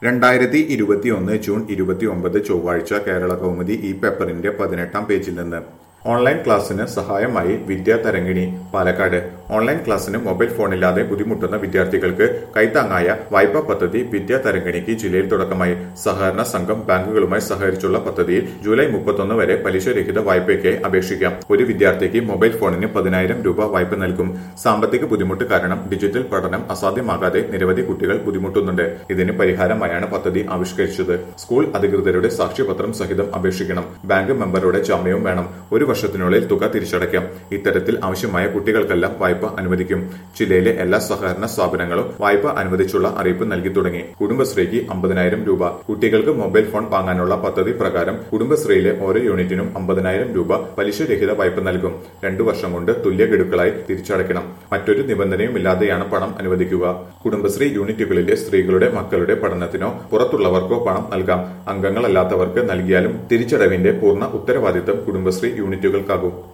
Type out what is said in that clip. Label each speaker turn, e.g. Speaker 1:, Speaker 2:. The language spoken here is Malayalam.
Speaker 1: 2021 ജൂൺ 29 ചൊവ്വാഴ്ച കേരള കൗമുദി ഈ പേപ്പറിന്റെ 18-ാം പേജിൽ നിന്ന് ഓൺലൈൻ ക്ലാസിന് സഹായമായി വിദ്യാതരംഗിണി പാലക്കാട്. ഓൺലൈൻ ക്ലാസിന് മൊബൈൽ ഫോണില്ലാതെ ബുദ്ധിമുട്ടുന്ന വിദ്യാർത്ഥികൾക്ക് കൈത്താങ്ങായ വായ്പാ പദ്ധതി വിദ്യാതരംഗിണിക്ക് ജില്ലയിൽ തുടക്കമായി. സഹകരണ സംഘം ബാങ്കുകളുമായി സഹകരിച്ചുള്ള പദ്ധതിയിൽ ജൂലൈ 31 വരെ പലിശരഹിത വായ്പയ്ക്കായി അപേക്ഷിക്കാം. ഒരു വിദ്യാർത്ഥിക്ക് മൊബൈൽ ഫോണിന് 10,000 രൂപ വായ്പ നൽകും. സാമ്പത്തിക ബുദ്ധിമുട്ട് കാരണം ഡിജിറ്റൽ പഠനം അസാധ്യമാകാതെ നിരവധി കുട്ടികൾ ബുദ്ധിമുട്ടുന്നുണ്ട്. ഇതിന് പരിഹാരമായാണ് പദ്ധതി ആവിഷ്കരിച്ചത്. സ്കൂൾ അധികൃതരുടെ സാക്ഷ്യപത്രം സഹിതം അപേക്ഷിക്കണം. ബാങ്ക് മെമ്പറുടെ ജാമ്യവും വേണം. ഒരു വർഷത്തിനുള്ളിൽ തുക തിരിച്ചടയ്ക്കാം. ഇത്തരത്തിൽ ആവശ്യമായ കുട്ടികൾക്കെല്ലാം വായ്പ അനുവദിക്കും. ജില്ലയിലെ എല്ലാ സഹകരണ സ്ഥാപനങ്ങളും വായ്പ അനുവദിച്ചുള്ള അറിയിപ്പ് നൽകി തുടങ്ങി. കുടുംബശ്രീക്ക് 50,000 രൂപ. കുട്ടികൾക്ക് മൊബൈൽ ഫോൺ വാങ്ങാനുള്ള പദ്ധതി പ്രകാരം കുടുംബശ്രീയിലെ ഓരോ യൂണിറ്റിനും 50,000 രൂപ പലിശരഹിത വായ്പ നൽകും. 2 വർഷം കൊണ്ട് തുല്യ ഗഡുക്കളായി തിരിച്ചടയ്ക്കണം. മറ്റൊരു നിബന്ധനയുമില്ലാതെയാണ് പണം അനുവദിക്കുക. കുടുംബശ്രീ യൂണിറ്റുകളിലെ സ്ത്രീകളുടെ മക്കളുടെ പഠനത്തിനോ പുറത്തുള്ളവർക്കോ പണം നൽകാം. അംഗങ്ങളല്ലാത്തവർക്ക് നൽകിയാലും തിരിച്ചടവിന്റെ പൂർണ്ണ ഉത്തരവാദിത്തം കുടുംബശ്രീ യൂണിറ്റുകൾക്കാകും.